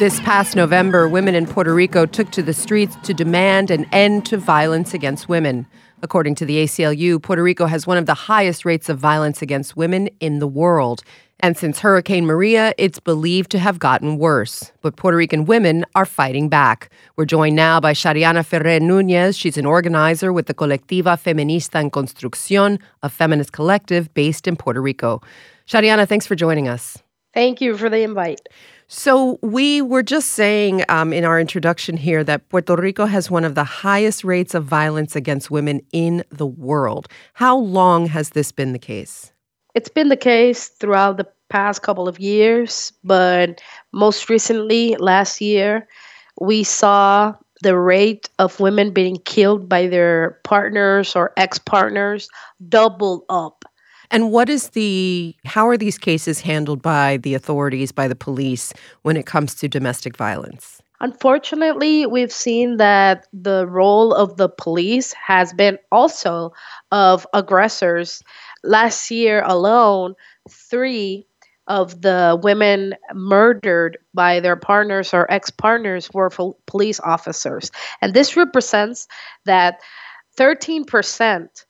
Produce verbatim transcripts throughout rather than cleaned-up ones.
This past November, women in Puerto Rico took to the streets to demand an end to violence against women. According to the A C L U, Puerto Rico has one of the highest rates of violence against women in the world. And since Hurricane Maria, it's believed to have gotten worse. But Puerto Rican women are fighting back. We're joined now by Shariana Ferrer Núñez. She's an organizer with the Colectiva Feminista en Construcción, a feminist collective based in Puerto Rico. Shariana, thanks for joining us. Thank you for the invite. So we were just saying um, in our introduction here that Puerto Rico has one of the highest rates of violence against women in the world. How long has this been the case? It's been the case throughout the past couple of years, but most recently, last year, we saw the rate of women being killed by their partners or ex-partners double up. And what is the, how are these cases handled by the authorities, by the police, when it comes to domestic violence? Unfortunately, we've seen that the role of the police has been also of aggressors. Last year alone, three of the women murdered by their partners or ex-partners were fo- police officers. And this represents that thirteen percent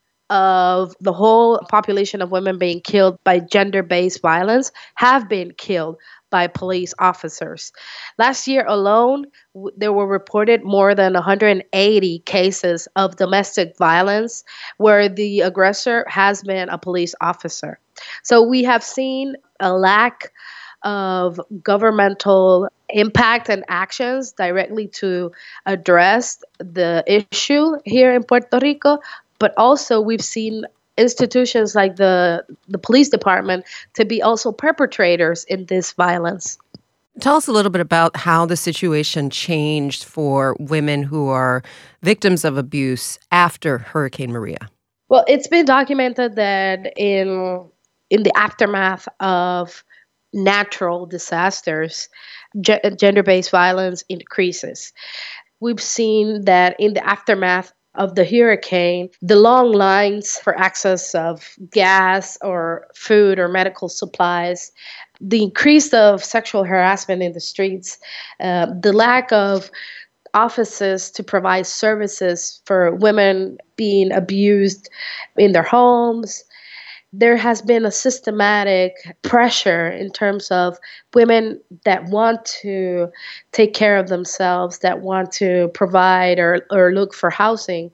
of the whole population of women being killed by gender-based violence have been killed by police officers. Last year alone, w- there were reported more than one hundred eighty cases of domestic violence where the aggressor has been a police officer. So we have seen a lack of governmental impact and actions directly to address the issue here in Puerto Rico. But also we've seen institutions like the, the police department to be also perpetrators in this violence. Tell us a little bit about how the situation changed for women who are victims of abuse after Hurricane Maria. Well, it's been documented that in in the aftermath of natural disasters, ge- gender-based violence increases. We've seen that in the aftermath of the hurricane, the long lines for access of gas or food or medical supplies, the increase of sexual harassment in the streets, uh, the lack of offices to provide services for women being abused in their homes. There has been a systematic pressure in terms of women that want to take care of themselves, that want to provide or, or look for housing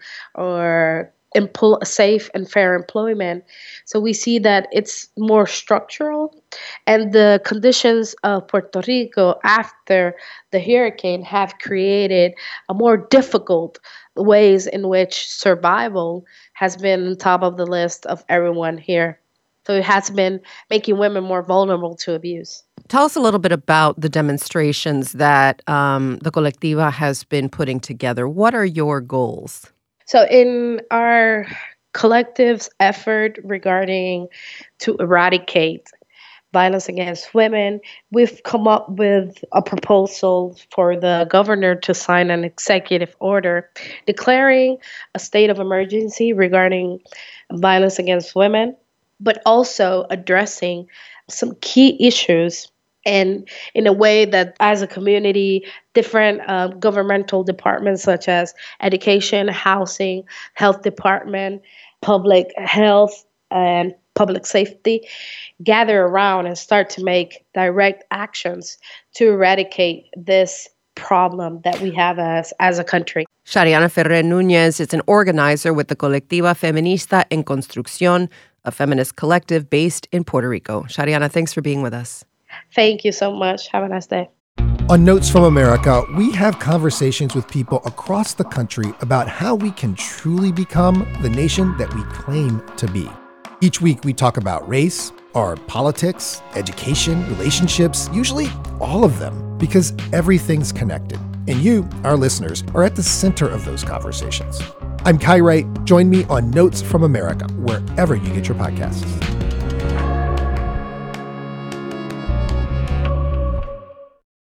or empl- safe and fair employment. So we see that it's more structural, and the conditions of Puerto Rico after the hurricane have created a more difficult ways in which survival has been on top of the list of everyone here. So it has been making women more vulnerable to abuse. Tell us a little bit about the demonstrations that um, the Colectiva has been putting together. What are your goals? So in our collective's effort regarding to eradicate violence against women, we've come up with a proposal for the governor to sign an executive order declaring a state of emergency regarding violence against women, but also addressing some key issues and in a way that as a community, different uh, governmental departments such as education, housing, health department, public health, and public safety gather around and start to make direct actions to eradicate this problem that we have as, as a country. Shariana Ferrer Núñez is an organizer with the Colectiva Feminista en Construcción, a feminist collective based in Puerto Rico. Shariana, thanks for being with us. Thank you so much. Have a nice day. On Notes from America, we have conversations with people across the country about how we can truly become the nation that we claim to be. Each week, we talk about race, our politics, education, relationships, usually all of them, because everything's connected. And you, our listeners, are at the center of those conversations. I'm Kai Wright. Join me on Notes from America, wherever you get your podcasts.